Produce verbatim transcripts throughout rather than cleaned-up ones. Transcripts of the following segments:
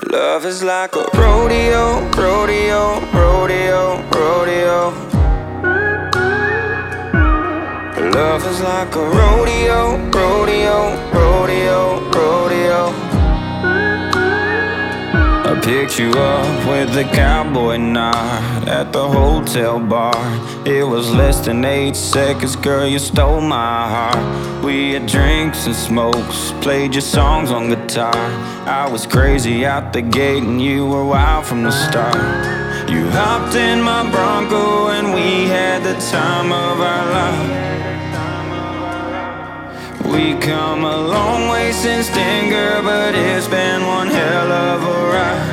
Love is like a rodeo, rodeo, rodeo, rodeo. Love is like a rodeo, rodeo, rodeo, rodeo. I picked you up with the cowboy knot at the hotel bar. It was less than eight seconds, girl, you stole my heart. We had drinks and smokes, played your songs on guitar. I was crazy out the gate and you were wild from the start. You hopped in my Bronco and we had the time of our life. We come a long way since then, girl, but it's been one hell of a ride.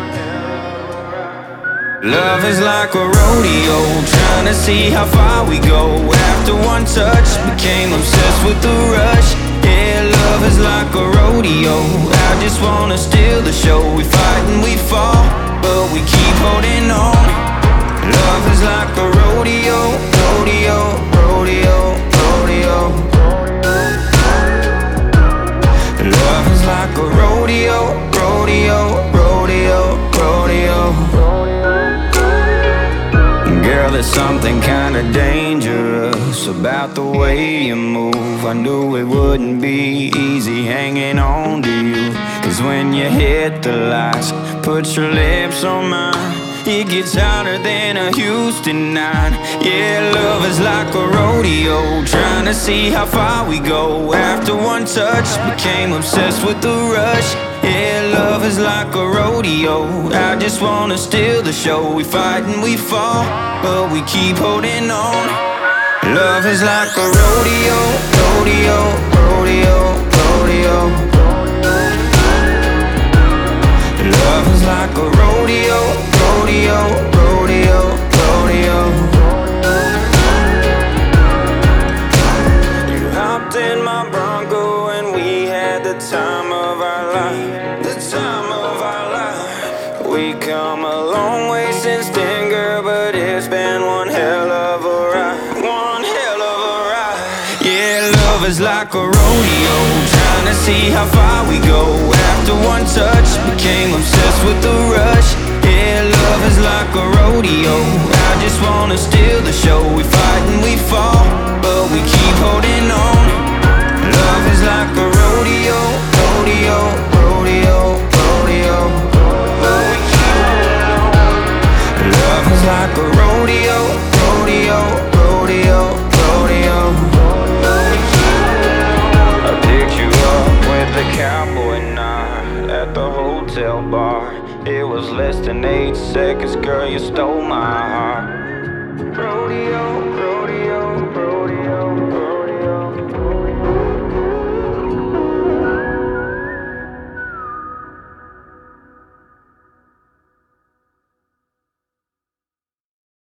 Love is like a rodeo, trying to see how far we go. After one touch, became obsessed with the rush. Yeah, love is like a rodeo, I just wanna steal the show. We fight and we fall, but we keep holding on. Love is like a rodeo, rodeo, rodeo, rodeo. Love is like a rodeo, rodeo, rodeo, rodeo. Girl, there's something kinda dangerous about the way you move. I knew it wouldn't be easy hanging on to you, 'cause when you hit the lights, put your lips on mine, it gets hotter than a Houston nine. Yeah, love is like a rodeo, trying to see how far we go. After one touch, became obsessed with the rush. Yeah, love is like a rodeo, I just wanna steal the show. We fight and we fall, but we keep holding on. Love is like a rodeo, rodeo, rodeo, rodeo. Love is like a rodeo, rodeo, rodeo, rodeo. You hopped in my Bronco and we had the time of our life, the time of our life. We come a long way since then, girl, but it's been one hell of a ride, one hell of a ride. Yeah, love is like a rodeo, trying to see how far we go. After one touch, became obsessed with the rush. Yeah, love is like a rodeo, I just wanna steal the show. We fight and we fall, but we keep holding on. Love is like a rodeo, rodeo, rodeo, rodeo. Love is like a rodeo, rodeo, rodeo, rodeo. I picked you up with the cowboy knot at the hotel bar. It was less than eight seconds, girl, you stole my heart. Rodeo.